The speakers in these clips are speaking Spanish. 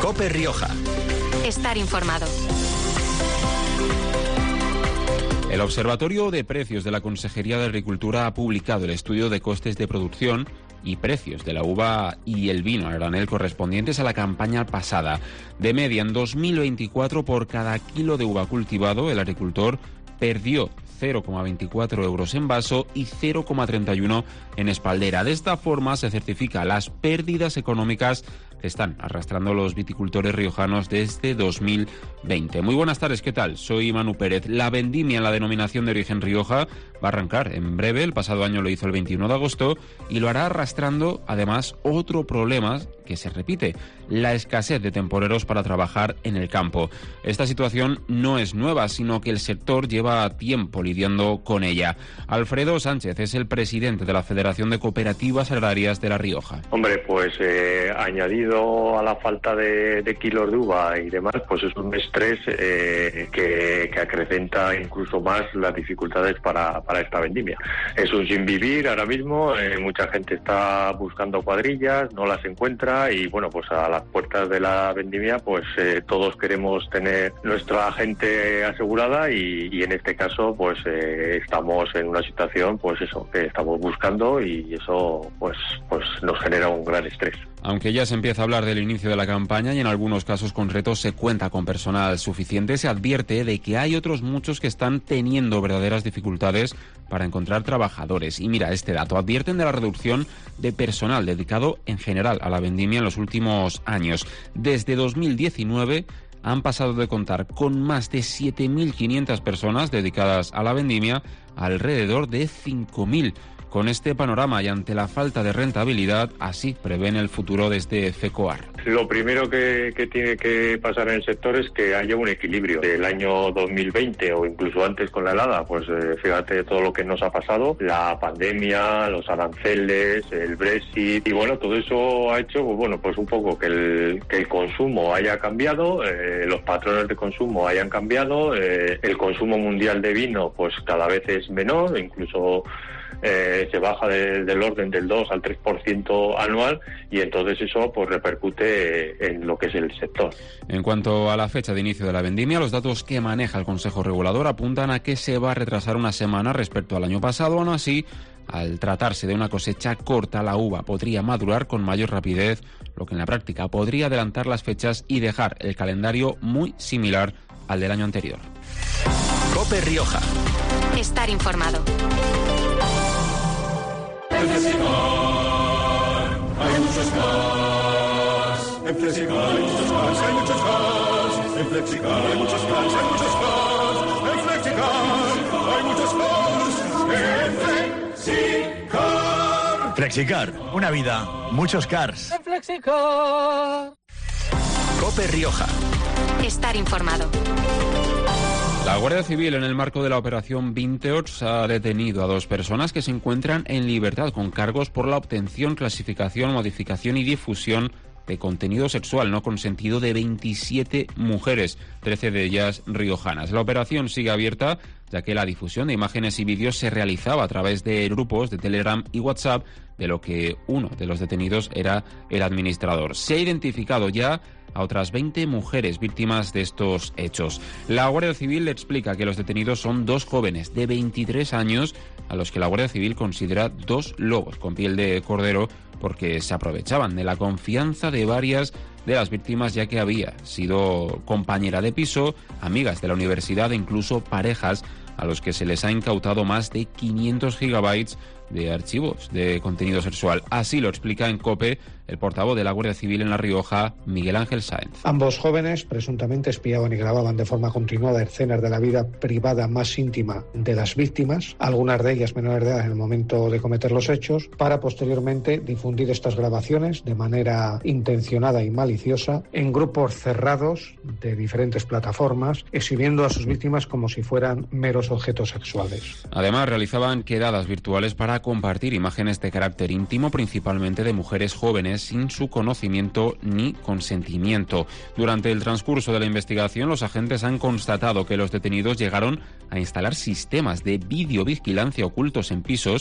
COPE Rioja. Estar informado. El Observatorio de Precios de la Consejería de Agricultura ha publicado el estudio de costes de producción y precios de la uva y el vino a granel correspondientes a la campaña pasada. De media, en 2024, por cada kilo de uva cultivado, el agricultor perdió 0,24 euros en vaso y 0,31 en espaldera. De esta forma se certifica las pérdidas económicas que están arrastrando los viticultores riojanos desde 2020. Muy buenas tardes, ¿qué tal? Soy Manu Pérez. La vendimia en la denominación de origen Rioja va a arrancar en breve. El pasado año lo hizo el 21 de agosto y lo hará arrastrando además otro problema que se repite: la escasez de temporeros para trabajar en el campo. Esta situación no es nueva, sino que el sector lleva tiempo lidiando con ella. Alfredo Sánchez es el presidente de la Federación de Cooperativas Agrarias de La Rioja. Hombre, pues añadido a la falta de kilos de uva y demás, pues es un estrés que acrecenta incluso más las dificultades para esta vendimia. Es un sin vivir ahora mismo, mucha gente está buscando cuadrillas, no las encuentra y bueno, pues a las puertas de la vendimia pues todos queremos tener nuestra gente asegurada y en este caso pues estamos en una situación pues eso, que estamos buscando y eso pues nos genera un gran estrés. Aunque ya se empieza a hablar del inicio de la campaña y en algunos casos concretos se cuenta con personal suficiente, se advierte de que hay otros muchos que están teniendo verdaderas dificultades para encontrar trabajadores. Y mira este dato: advierten de la reducción de personal dedicado en general a la vendimia en los últimos años. Desde 2019 han pasado de contar con más de 7.500 personas dedicadas a la vendimia a alrededor de 5.000. Con este panorama y ante la falta de rentabilidad, así prevén el futuro desde FECOAR. Lo primero que tiene que pasar en el sector es que haya un equilibrio. El año 2020 o incluso antes con la helada, pues fíjate todo lo que nos ha pasado, la pandemia, los aranceles, el Brexit y bueno, todo eso ha hecho pues un poco que el consumo haya cambiado, los patrones de consumo hayan cambiado, el consumo mundial de vino pues cada vez es menor, incluso se baja del orden del 2 al 3% anual y entonces eso pues repercute en lo que es el sector. En cuanto a la fecha de inicio de la vendimia, los datos que maneja el Consejo Regulador apuntan a que se va a retrasar una semana respecto al año pasado. Aún así, al tratarse de una cosecha corta, la uva podría madurar con mayor rapidez, lo que en la práctica podría adelantar las fechas y dejar el calendario muy similar al del año anterior. COPE Rioja. Estar informado. En Flexicar hay muchos cars. En Flexicar hay muchos cars, hay muchos cars. En Flexicar hay muchos cars, hay muchos cars. En Flexicar hay muchos cars. En Flexicar. Flexicar, una vida, muchos cars. En Flexicar. COPE Rioja. Estar informado. La Guardia Civil, en el marco de la operación Vinteots, ha detenido a 2 personas que se encuentran en libertad con cargos por la obtención, clasificación, modificación y difusión de contenido sexual no consentido de 27 mujeres, 13 de ellas riojanas. La operación sigue abierta, ya que la difusión de imágenes y vídeos se realizaba a través de grupos de Telegram y WhatsApp, de lo que uno de los detenidos era el administrador. Se ha identificado ya a otras 20 mujeres víctimas de estos hechos. La Guardia Civil explica que los detenidos son 2 jóvenes de 23 años a los que la Guardia Civil considera 2 lobos con piel de cordero porque se aprovechaban de la confianza de varias de las víctimas, ya que había sido compañera de piso, amigas de la universidad e incluso parejas a los que se les ha incautado más de 500 gigabytes de archivos de contenido sexual. Así lo explica en COPE el portavoz de la Guardia Civil en La Rioja, Miguel Ángel Sáenz. Ambos jóvenes presuntamente espiaban y grababan de forma continuada escenas de la vida privada más íntima de las víctimas, algunas de ellas menores de edad en el momento de cometer los hechos, para posteriormente difundir estas grabaciones de manera intencionada y maliciosa en grupos cerrados de diferentes plataformas, exhibiendo a sus víctimas como si fueran meros objetos sexuales. Además, realizaban quedadas virtuales para compartir imágenes de carácter íntimo, principalmente de mujeres jóvenes, sin su conocimiento ni consentimiento. Durante el transcurso de la investigación, los agentes han constatado que los detenidos llegaron a instalar sistemas de videovigilancia ocultos en pisos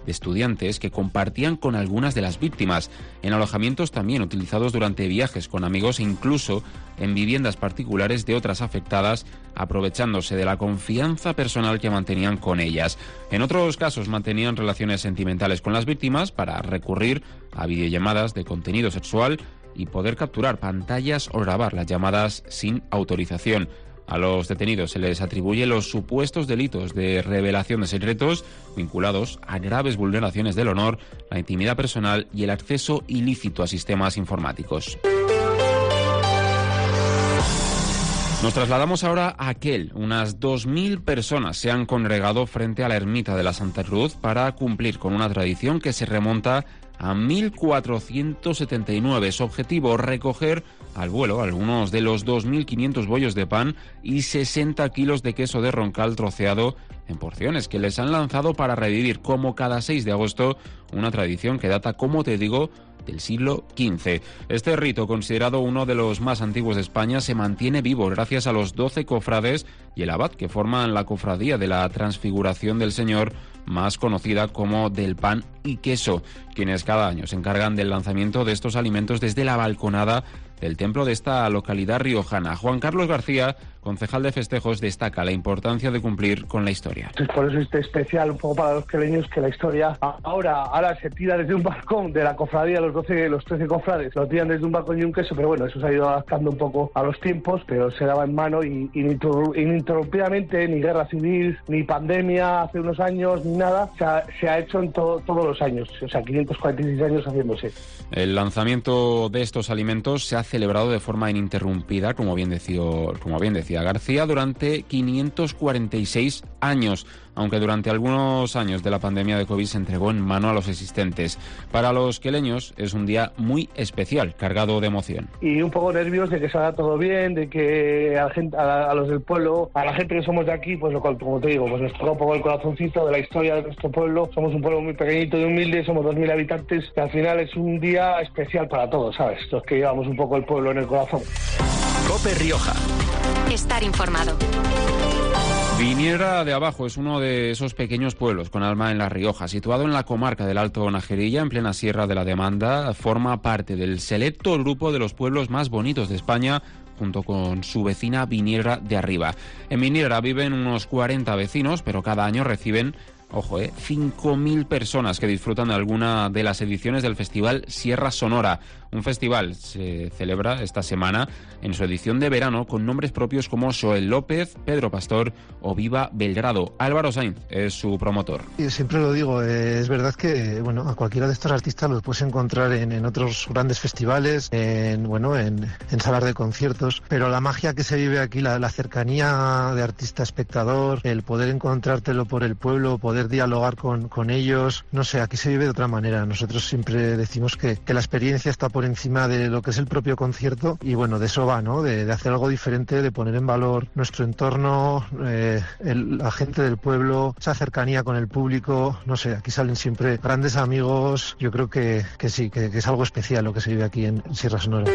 de estudiantes que compartían con algunas de las víctimas, en alojamientos también utilizados durante viajes con amigos e incluso en viviendas particulares de otras afectadas, aprovechándose de la confianza personal que mantenían con ellas. En otros casos mantenían relaciones sentimentales con las víctimas para recurrir a videollamadas de contenido sexual y poder capturar pantallas o grabar las llamadas sin autorización. A los detenidos se les atribuye los supuestos delitos de revelación de secretos vinculados a graves vulneraciones del honor, la intimidad personal y el acceso ilícito a sistemas informáticos. Nos trasladamos ahora a Aquel. Unas 2.000 personas se han congregado frente a la ermita de la Santa Cruz para cumplir con una tradición que se remonta a 1479. Su objetivo, recoger al vuelo algunos de los 2.500 bollos de pan y 60 kilos de queso de roncal troceado en porciones que les han lanzado para revivir, como cada 6 de agosto, una tradición que data, como te digo, del siglo XV. Este rito, considerado uno de los más antiguos de España, se mantiene vivo gracias a los 12 cofrades y el abad que forman la cofradía de la Transfiguración del Señor, más conocida como del pan y queso, quienes cada año se encargan del lanzamiento de estos alimentos desde la balconada del templo de esta localidad riojana. Juan Carlos García, concejal de festejos, destaca la importancia de cumplir con la historia. Por eso es especial un poco para los queleños que la historia ahora se tira desde un balcón de la cofradía, los 13 cofrades lo tiran desde un balcón y un queso, pero bueno, eso se ha ido adaptando un poco a los tiempos, pero se daba en mano y ininterrumpidamente, ni guerra civil, ni pandemia hace unos años, ni nada, se ha hecho en todos los años, o sea, 546 años haciéndose. El lanzamiento de estos alimentos se ha celebrado de forma ininterrumpida, como bien decía García, durante 546 años, aunque durante algunos años de la pandemia de COVID se entregó en mano a los existentes. Para los queleños es un día muy especial, cargado de emoción. Y un poco nervios de que salga todo bien, de que a los del pueblo, a la gente que somos de aquí, pues como te digo, pues nos toca un poco el corazoncito de la historia de nuestro pueblo. Somos un pueblo muy pequeñito y humilde, somos 2.000 habitantes, y al final es un día especial para todos, ¿sabes? Los que llevamos un poco el pueblo en el corazón. COPE Rioja. Estar informado. Viniera de Abajo es uno de esos pequeños pueblos con alma en La Rioja, situado en la comarca del Alto Najerilla, en plena Sierra de la Demanda. Forma parte del selecto grupo de los pueblos más bonitos de España, junto con su vecina Viniera de Arriba. En Viniera viven unos 40 vecinos, pero cada año reciben 5.000 personas que disfrutan de alguna de las ediciones del Festival Sierra Sonora. Un festival se celebra esta semana en su edición de verano con nombres propios como Joel López, Pedro Pastor o Viva Belgrado. Álvaro Sainz es su promotor. Y siempre lo digo, es verdad que a cualquiera de estos artistas los puedes encontrar en otros grandes festivales, en salas de conciertos, pero la magia que se vive aquí, la cercanía de artista-espectador, el poder encontrártelo por el pueblo, poder dialogar con ellos, no sé, aquí se vive de otra manera. Nosotros siempre decimos que la experiencia está por encima de lo que es el propio concierto y de eso va, ¿no? De hacer algo diferente, de poner en valor nuestro entorno, la gente del pueblo, esa cercanía con el público, no sé, aquí salen siempre grandes amigos. Yo creo que sí, que es algo especial lo que se vive aquí en Sierra Sonora.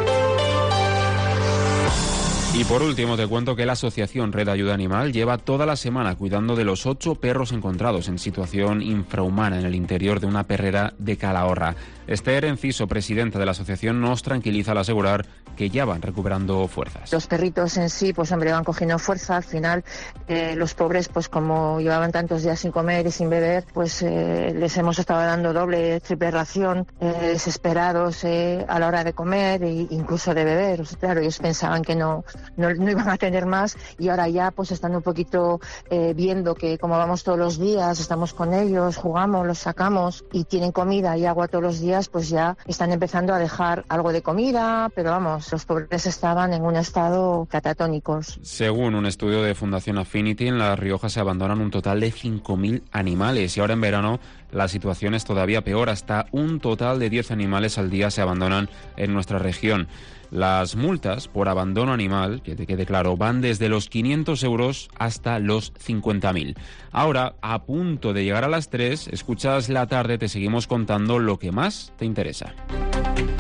Y por último te cuento que la asociación Red Ayuda Animal lleva toda la semana cuidando de los 8 perros encontrados en situación infrahumana en el interior de una perrera de Calahorra. Esther Enciso, presidenta de la asociación, nos tranquiliza al asegurar que ya van recuperando fuerzas. Los perritos en sí, van cogiendo fuerza. Al final, los pobres, como llevaban tantos días sin comer y sin beber, les hemos estado dando doble, triple ración, desesperados a la hora de comer e incluso de beber. Claro, ellos pensaban que no iban a tener más y ahora ya, están un poquito viendo que como vamos todos los días, estamos con ellos, jugamos, los sacamos y tienen comida y agua todos los días, ya están empezando a dejar algo de comida, pero los pobres estaban en un estado catatónicos. Según un estudio de Fundación Affinity, en La Rioja se abandonan un total de 5.000 animales y ahora en verano la situación es todavía peor. Hasta un total de 10 animales al día se abandonan en nuestra región. Las multas por abandono animal, que te quede claro, van desde los 500 euros hasta los 50.000. Ahora, a punto de llegar a las 3, escuchas La Tarde, te seguimos contando lo que más te interesa.